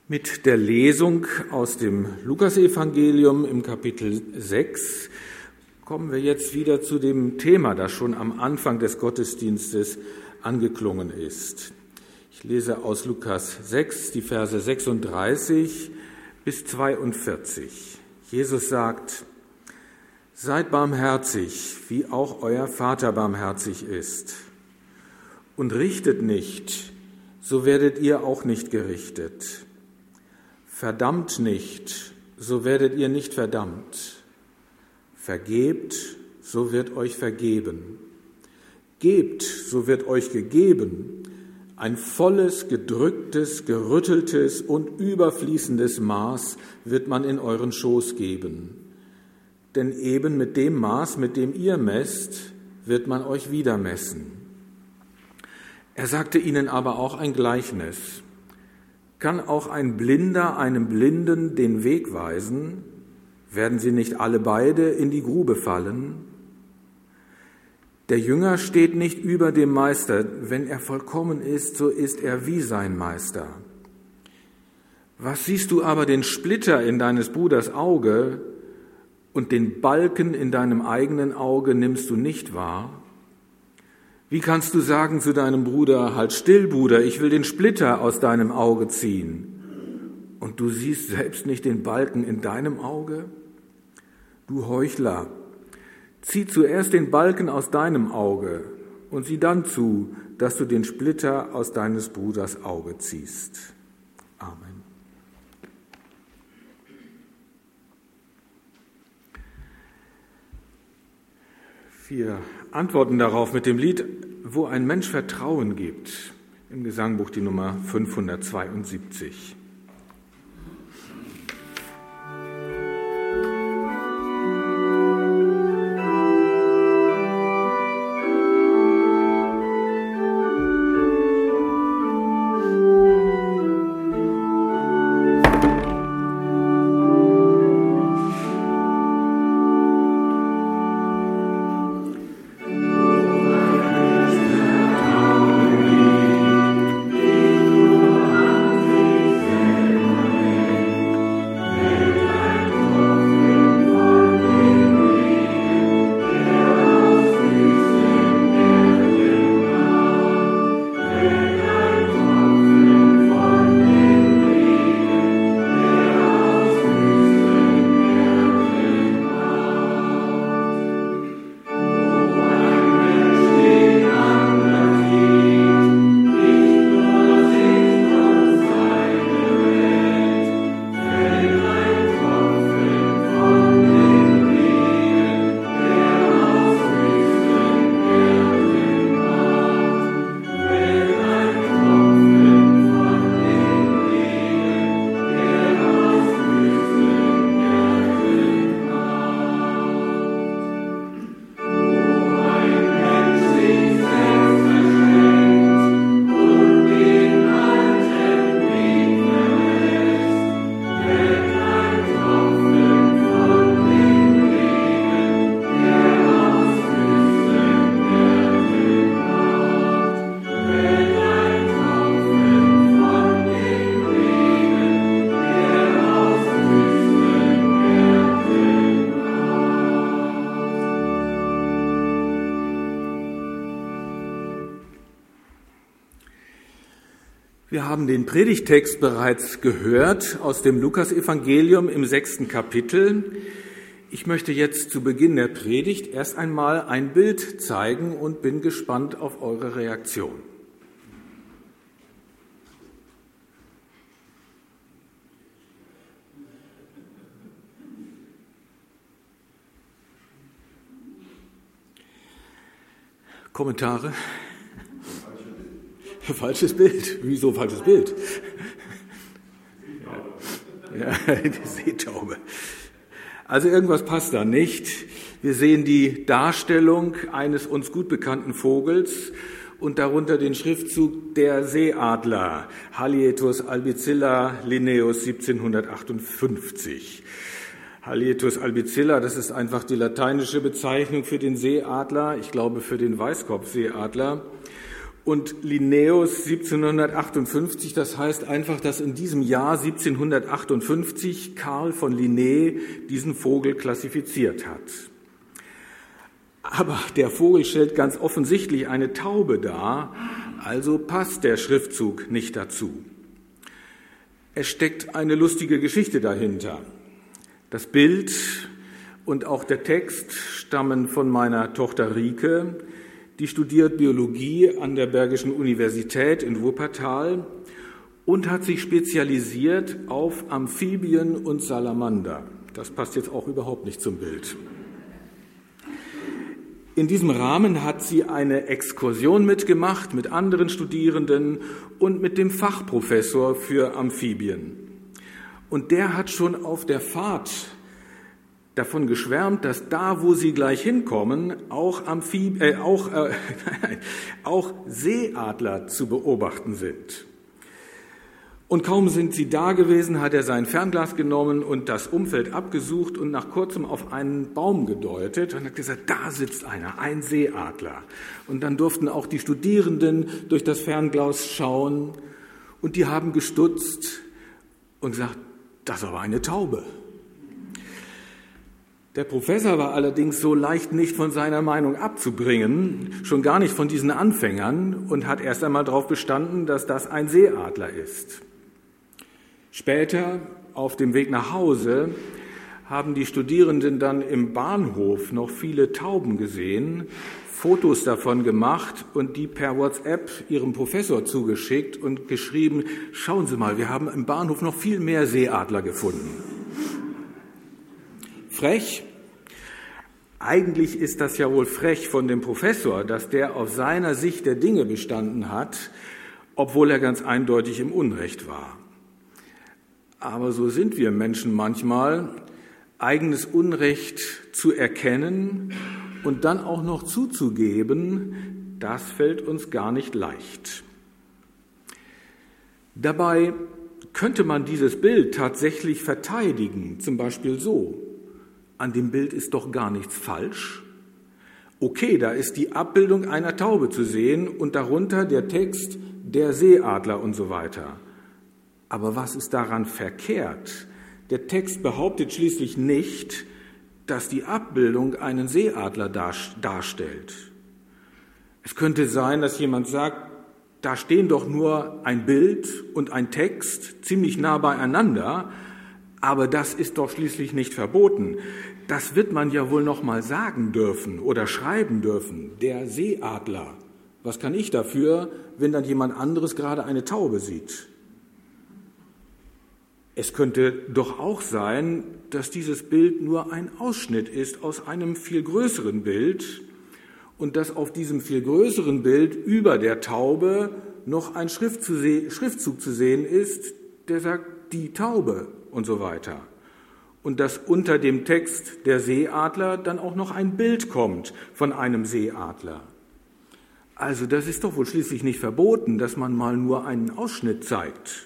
Mit der Lesung aus dem Lukasevangelium im Kapitel 6 kommen wir jetzt wieder zu dem Thema, das schon am Anfang des Gottesdienstes angeklungen ist. Ich lese aus Lukas 6 die Verse 36 bis 42. Jesus sagt: Seid barmherzig, wie auch euer Vater barmherzig ist. Und richtet nicht, so werdet ihr auch nicht gerichtet. Verdammt nicht, so werdet ihr nicht verdammt. Vergebt, so wird euch vergeben. Gebt, so wird euch gegeben. Ein volles, gedrücktes, gerütteltes und überfließendes Maß wird man in euren Schoß geben. Denn eben mit dem Maß, mit dem ihr messt, wird man euch wieder messen. Er sagte ihnen aber auch ein Gleichnis. Kann auch ein Blinder einem Blinden den Weg weisen? Werden sie nicht alle beide in die Grube fallen? Der Jünger steht nicht über dem Meister. Wenn er vollkommen ist, so ist er wie sein Meister. Was siehst du aber den Splitter in deines Bruders Auge und den Balken in deinem eigenen Auge nimmst du nicht wahr? Wie kannst du sagen zu deinem Bruder: Halt still, Bruder, ich will den Splitter aus deinem Auge ziehen, und du siehst selbst nicht den Balken in deinem Auge? Du Heuchler, zieh zuerst den Balken aus deinem Auge und sieh dann zu, dass du den Splitter aus deines Bruders Auge ziehst. Amen. Wir antworten darauf mit dem Lied Wo ein Mensch Vertrauen gibt, im Gesangbuch die Nummer 572. Wir haben den Predigtext bereits gehört aus dem Lukasevangelium im 6. Kapitel. Ich möchte jetzt zu Beginn der Predigt erst einmal ein Bild zeigen und bin gespannt auf eure Reaktion. Kommentare? Falsches Bild. Wieso falsches Bild? Ja, die Seetaube. Also irgendwas passt da nicht. Wir sehen die Darstellung eines uns gut bekannten Vogels und darunter den Schriftzug der Seeadler, Haliaetus albicilla Linnaeus 1758. Haliaetus albicilla, das ist einfach die lateinische Bezeichnung für den Seeadler, ich glaube für den Weißkopfseeadler. und Linnaeus 1758. Das heißt einfach, dass in diesem Jahr 1758 Karl von Linné diesen Vogel klassifiziert hat. Aber der Vogel stellt ganz offensichtlich eine Taube dar, also passt der Schriftzug nicht dazu. Es steckt eine lustige Geschichte dahinter. Das Bild und auch der Text stammen von meiner Tochter Rike. Die studiert Biologie an der Bergischen Universität in Wuppertal und hat sich spezialisiert auf Amphibien und Salamander. Das passt jetzt auch überhaupt nicht zum Bild. In diesem Rahmen hat sie eine Exkursion mitgemacht mit anderen Studierenden und mit dem Fachprofessor für Amphibien. Und der hat schon auf der Fahrt davon geschwärmt, dass da, wo sie gleich hinkommen, auch Seeadler zu beobachten sind. Und kaum sind sie da gewesen, hat er sein Fernglas genommen und das Umfeld abgesucht und nach kurzem auf einen Baum gedeutet und hat gesagt, da sitzt einer, ein Seeadler. Und dann durften auch die Studierenden durch das Fernglas schauen und die haben gestutzt und gesagt, das ist aber eine Taube. Der Professor war allerdings so leicht nicht von seiner Meinung abzubringen, schon gar nicht von diesen Anfängern, und hat erst einmal darauf bestanden, dass das ein Seeadler ist. Später, auf dem Weg nach Hause, haben die Studierenden dann im Bahnhof noch viele Tauben gesehen, Fotos davon gemacht und die per WhatsApp ihrem Professor zugeschickt und geschrieben, schauen Sie mal, wir haben im Bahnhof noch viel mehr Seeadler gefunden. Frech? Eigentlich ist das ja wohl frech von dem Professor, dass der auf seiner Sicht der Dinge bestanden hat, obwohl er ganz eindeutig im Unrecht war. Aber so sind wir Menschen manchmal, eigenes Unrecht zu erkennen und dann auch noch zuzugeben, das fällt uns gar nicht leicht. Dabei könnte man dieses Bild tatsächlich verteidigen, zum Beispiel so: An dem Bild ist doch gar nichts falsch. Okay, da ist die Abbildung einer Taube zu sehen und darunter der Text, der Seeadler und so weiter. Aber was ist daran verkehrt? Der Text behauptet schließlich nicht, dass die Abbildung einen Seeadler darstellt. Es könnte sein, dass jemand sagt, da stehen doch nur ein Bild und ein Text ziemlich nah beieinander, aber das ist doch schließlich nicht verboten. Das wird man ja wohl noch mal sagen dürfen oder schreiben dürfen. Der Seeadler. Was kann ich dafür, wenn dann jemand anderes gerade eine Taube sieht? Es könnte doch auch sein, dass dieses Bild nur ein Ausschnitt ist aus einem viel größeren Bild und dass auf diesem viel größeren Bild über der Taube noch ein Schriftzug zu sehen ist, der sagt, die Taube und so weiter. Und dass unter dem Text der Seeadler dann auch noch ein Bild kommt von einem Seeadler. Also das ist doch wohl schließlich nicht verboten, dass man mal nur einen Ausschnitt zeigt.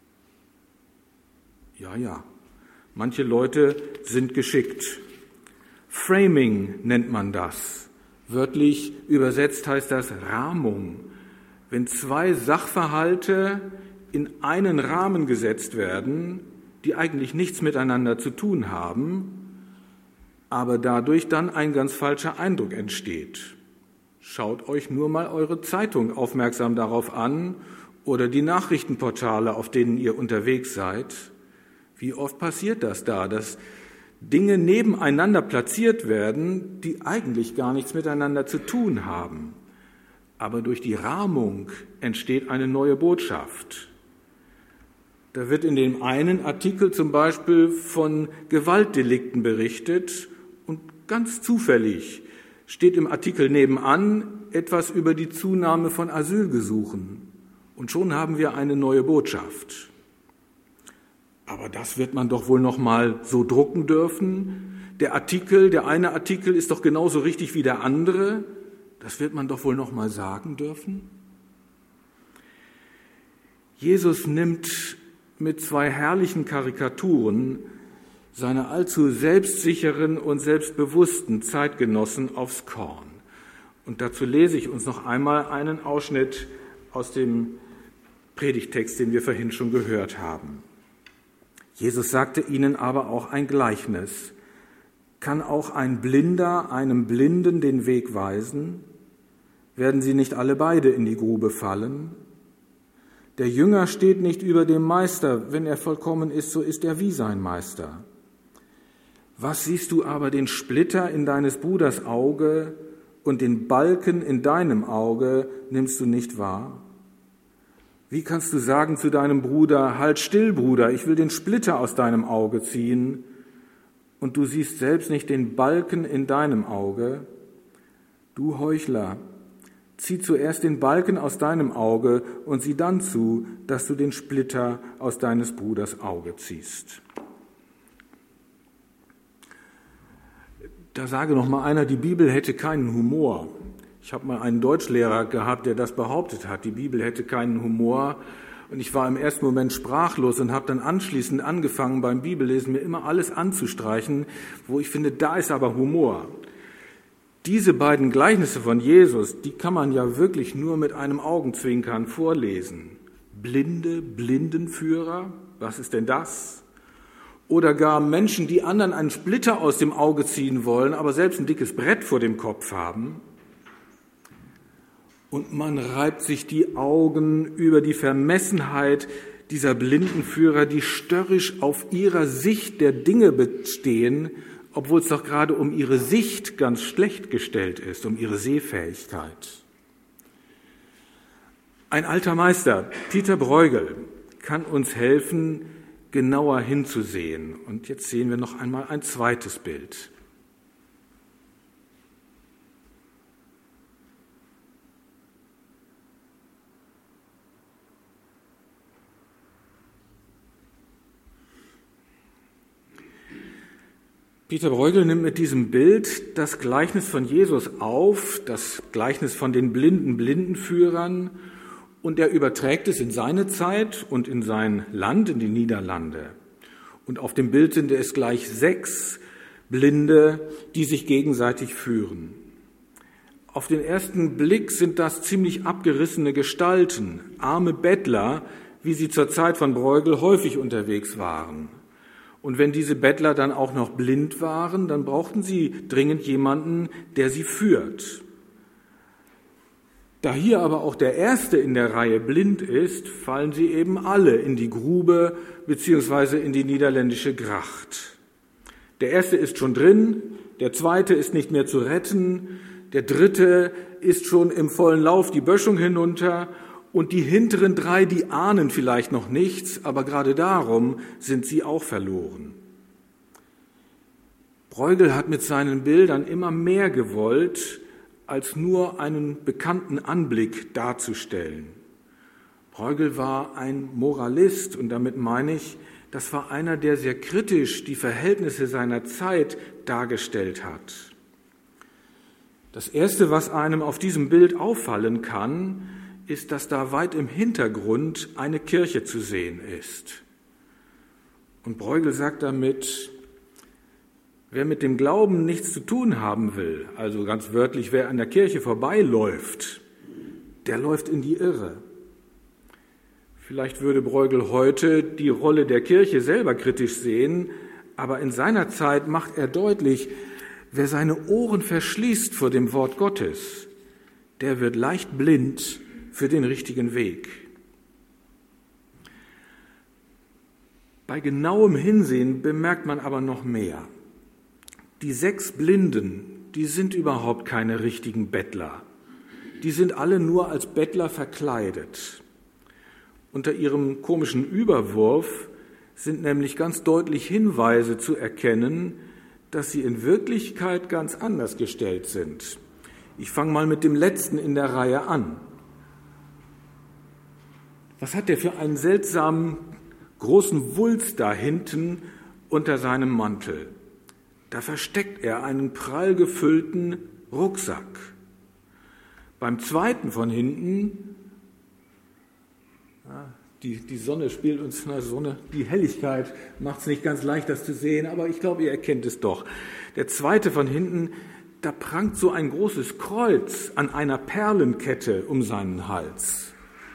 Ja, manche Leute sind geschickt. Framing nennt man das. Wörtlich übersetzt heißt das Rahmung. Wenn zwei Sachverhalte in einen Rahmen gesetzt werden, die eigentlich nichts miteinander zu tun haben, aber dadurch dann ein ganz falscher Eindruck entsteht. Schaut euch nur mal eure Zeitung aufmerksam darauf an oder die Nachrichtenportale, auf denen ihr unterwegs seid. Wie oft passiert das da, dass Dinge nebeneinander platziert werden, die eigentlich gar nichts miteinander zu tun haben. Aber durch die Rahmung entsteht eine neue Botschaft. Da wird in dem einen Artikel zum Beispiel von Gewaltdelikten berichtet und ganz zufällig steht im Artikel nebenan etwas über die Zunahme von Asylgesuchen. Und schon haben wir eine neue Botschaft. Aber das wird man doch wohl noch mal so drucken dürfen. Der eine Artikel ist doch genauso richtig wie der andere. Das wird man doch wohl noch mal sagen dürfen. Jesus nimmt mit zwei herrlichen Karikaturen seine allzu selbstsicheren und selbstbewussten Zeitgenossen aufs Korn. Und dazu lese ich uns noch einmal einen Ausschnitt aus dem Predigtext, den wir vorhin schon gehört haben. Jesus sagte ihnen aber auch ein Gleichnis. Kann auch ein Blinder einem Blinden den Weg weisen? Werden sie nicht alle beide in die Grube fallen? Der Jünger steht nicht über dem Meister. Wenn er vollkommen ist, so ist er wie sein Meister. Was siehst du aber den Splitter in deines Bruders Auge und den Balken in deinem Auge nimmst du nicht wahr? Wie kannst du sagen zu deinem Bruder, halt still, Bruder, ich will den Splitter aus deinem Auge ziehen, und du siehst selbst nicht den Balken in deinem Auge? Du Heuchler, zieh zuerst den Balken aus deinem Auge und sieh dann zu, dass du den Splitter aus deines Bruders Auge ziehst. Da sage noch mal einer, die Bibel hätte keinen Humor. Ich habe mal einen Deutschlehrer gehabt, der das behauptet hat, die Bibel hätte keinen Humor. Und ich war im ersten Moment sprachlos und habe dann anschließend angefangen, beim Bibellesen mir immer alles anzustreichen, wo ich finde, da ist aber Humor. Diese beiden Gleichnisse von Jesus, die kann man ja wirklich nur mit einem Augenzwinkern vorlesen. Blinde, Blindenführer, was ist denn das? Oder gar Menschen, die anderen einen Splitter aus dem Auge ziehen wollen, aber selbst ein dickes Brett vor dem Kopf haben. Und man reibt sich die Augen über die Vermessenheit dieser Blindenführer, die störrisch auf ihrer Sicht der Dinge bestehen, obwohl es doch gerade um ihre Sicht ganz schlecht gestellt ist, um ihre Sehfähigkeit. Ein alter Meister, Peter Bruegel, kann uns helfen, genauer hinzusehen. Und jetzt sehen wir noch einmal ein zweites Bild. Peter Bruegel nimmt mit diesem Bild das Gleichnis von Jesus auf, das Gleichnis von den blinden Blindenführern, und er überträgt es in seine Zeit und in sein Land, in die Niederlande. Und auf dem Bild sind es gleich 6 Blinde, die sich gegenseitig führen. Auf den ersten Blick sind das ziemlich abgerissene Gestalten, arme Bettler, wie sie zur Zeit von Bruegel häufig unterwegs waren. Und wenn diese Bettler dann auch noch blind waren, dann brauchten sie dringend jemanden, der sie führt. Da hier aber auch der Erste in der Reihe blind ist, fallen sie eben alle in die Grube bzw. in die niederländische Gracht. Der Erste ist schon drin, der Zweite ist nicht mehr zu retten, der Dritte ist schon im vollen Lauf die Böschung hinunter. Und die hinteren 3, die ahnen vielleicht noch nichts, aber gerade darum sind sie auch verloren. Bruegel hat mit seinen Bildern immer mehr gewollt, als nur einen bekannten Anblick darzustellen. Bruegel war ein Moralist und damit meine ich, das war einer, der sehr kritisch die Verhältnisse seiner Zeit dargestellt hat. Das Erste, was einem auf diesem Bild auffallen kann, ist, dass da weit im Hintergrund eine Kirche zu sehen ist. Und Bruegel sagt damit, wer mit dem Glauben nichts zu tun haben will, also ganz wörtlich, wer an der Kirche vorbeiläuft, der läuft in die Irre. Vielleicht würde Bruegel heute die Rolle der Kirche selber kritisch sehen, aber in seiner Zeit macht er deutlich, wer seine Ohren verschließt vor dem Wort Gottes, der wird leicht blind für den richtigen Weg. Bei genauem Hinsehen bemerkt man aber noch mehr. Die 6 Blinden, die sind überhaupt keine richtigen Bettler. Die sind alle nur als Bettler verkleidet. Unter ihrem komischen Überwurf sind nämlich ganz deutlich Hinweise zu erkennen, dass sie in Wirklichkeit ganz anders gestellt sind. Ich fange mal mit dem letzten in der Reihe an. Was hat der für einen seltsamen, großen Wulst da hinten unter seinem Mantel? Da versteckt er einen prall gefüllten Rucksack. Beim zweiten von hinten, die Sonne spielt uns, die Helligkeit macht es nicht ganz leicht, das zu sehen, aber ich glaube, ihr erkennt es doch. Der zweite von hinten, da prangt so ein großes Kreuz an einer Perlenkette um seinen Hals.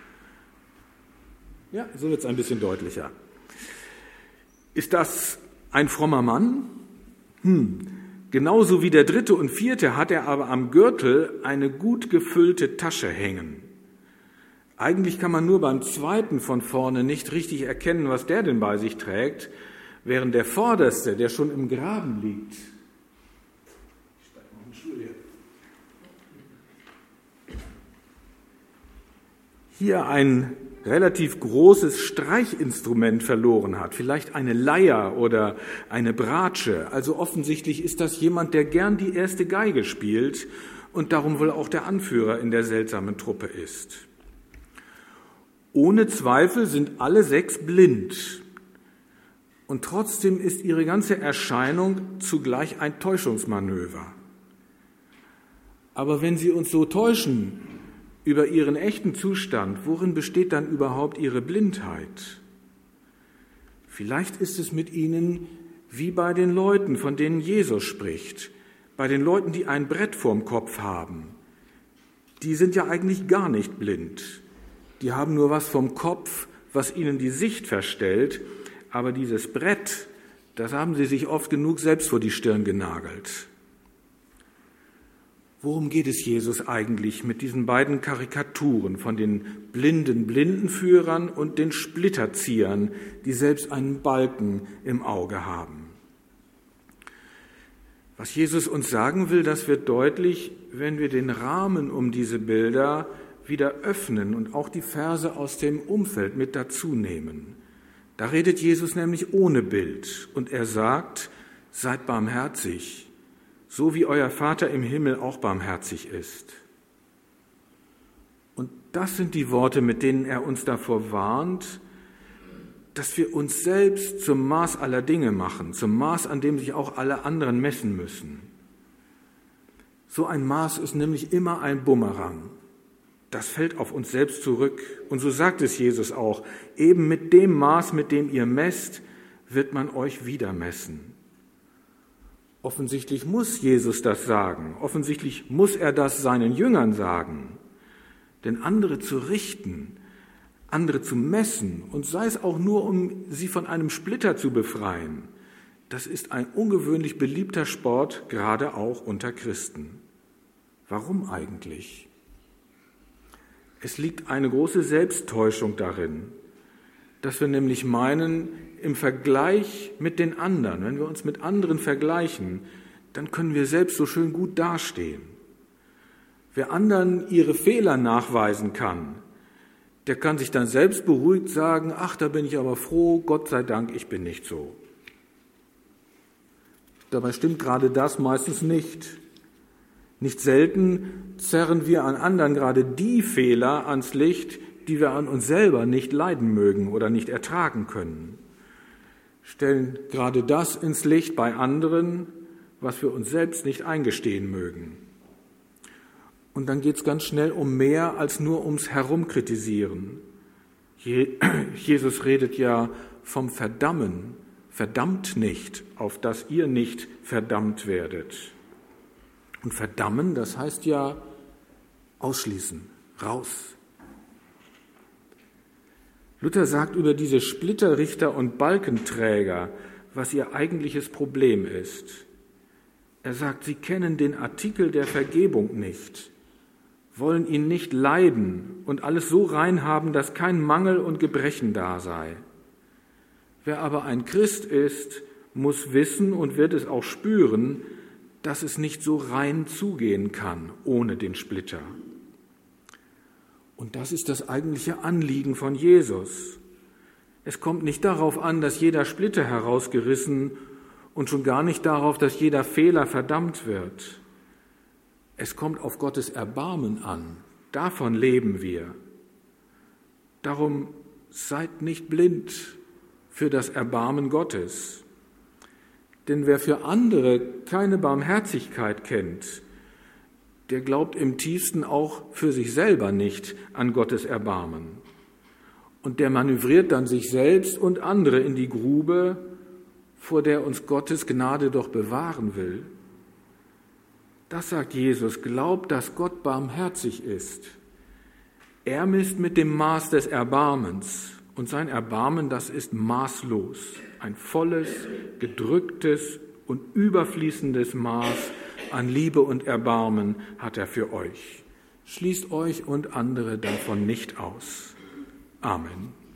Ja, so wird es ein bisschen deutlicher. Ist das ein frommer Mann? Genauso wie der 3. und 4. hat er aber am Gürtel eine gut gefüllte Tasche hängen. Eigentlich kann man nur beim 2. von vorne nicht richtig erkennen, was der denn bei sich trägt, während der Vorderste, der schon im Graben liegt, hier ein relativ großes Streichinstrument verloren hat, vielleicht eine Leier oder eine Bratsche. Also offensichtlich ist das jemand, der gern die erste Geige spielt und darum wohl auch der Anführer in der seltsamen Truppe ist. Ohne Zweifel sind alle 6 blind und trotzdem ist ihre ganze Erscheinung zugleich ein Täuschungsmanöver. Aber wenn sie uns so täuschen über ihren echten Zustand, worin besteht dann überhaupt ihre Blindheit? Vielleicht ist es mit ihnen wie bei den Leuten, von denen Jesus spricht, bei den Leuten, die ein Brett vorm Kopf haben. Die sind ja eigentlich gar nicht blind. Die haben nur was vom Kopf, was ihnen die Sicht verstellt, aber dieses Brett, das haben sie sich oft genug selbst vor die Stirn genagelt. Worum geht es Jesus eigentlich mit diesen beiden Karikaturen von den blinden Blindenführern und den Splitterziehern, die selbst einen Balken im Auge haben? Was Jesus uns sagen will, das wird deutlich, wenn wir den Rahmen um diese Bilder wieder öffnen und auch die Verse aus dem Umfeld mit dazu nehmen. Da redet Jesus nämlich ohne Bild und er sagt, seid barmherzig, so wie euer Vater im Himmel auch barmherzig ist. Und das sind die Worte, mit denen er uns davor warnt, dass wir uns selbst zum Maß aller Dinge machen, zum Maß, an dem sich auch alle anderen messen müssen. So ein Maß ist nämlich immer ein Bumerang. Das fällt auf uns selbst zurück. Und so sagt es Jesus auch, eben mit dem Maß, mit dem ihr messt, wird man euch wieder messen. Offensichtlich muss Jesus das sagen. Offensichtlich muss er das seinen Jüngern sagen. Denn andere zu richten, andere zu messen, und sei es auch nur, um sie von einem Splitter zu befreien, das ist ein ungewöhnlich beliebter Sport, gerade auch unter Christen. Warum eigentlich? Es liegt eine große Selbsttäuschung darin, dass wir nämlich meinen, im Vergleich mit den anderen, wenn wir uns mit anderen vergleichen, dann können wir selbst so schön gut dastehen. Wer anderen ihre Fehler nachweisen kann, der kann sich dann selbst beruhigt sagen, ach, da bin ich aber froh, Gott sei Dank, ich bin nicht so. Dabei stimmt gerade das meistens nicht. Nicht selten zerren wir an anderen gerade die Fehler ans Licht, die wir an uns selber nicht leiden mögen oder nicht ertragen können. Stellen gerade das ins Licht bei anderen, was wir uns selbst nicht eingestehen mögen. Und dann geht es ganz schnell um mehr als nur ums Herumkritisieren. Jesus redet ja vom Verdammen. Verdammt nicht, auf dass ihr nicht verdammt werdet. Und verdammen, das heißt ja ausschließen, raus. Luther sagt über diese Splitterrichter und Balkenträger, was ihr eigentliches Problem ist. Er sagt, sie kennen den Artikel der Vergebung nicht, wollen ihn nicht leiden und alles so rein haben, dass kein Mangel und Gebrechen da sei. Wer aber ein Christ ist, muss wissen und wird es auch spüren, dass es nicht so rein zugehen kann ohne den Splitter. Und das ist das eigentliche Anliegen von Jesus. Es kommt nicht darauf an, dass jeder Splitter herausgerissen und schon gar nicht darauf, dass jeder Fehler verdammt wird. Es kommt auf Gottes Erbarmen an. Davon leben wir. Darum seid nicht blind für das Erbarmen Gottes. Denn wer für andere keine Barmherzigkeit kennt, der glaubt im tiefsten auch für sich selber nicht an Gottes Erbarmen. Und der manövriert dann sich selbst und andere in die Grube, vor der uns Gottes Gnade doch bewahren will. Das sagt Jesus, glaubt, dass Gott barmherzig ist. Er misst mit dem Maß des Erbarmens. Und sein Erbarmen, das ist maßlos. Ein volles, gedrücktes und überfließendes Maß an Liebe und Erbarmen hat er für euch. Schließt euch und andere davon nicht aus. Amen.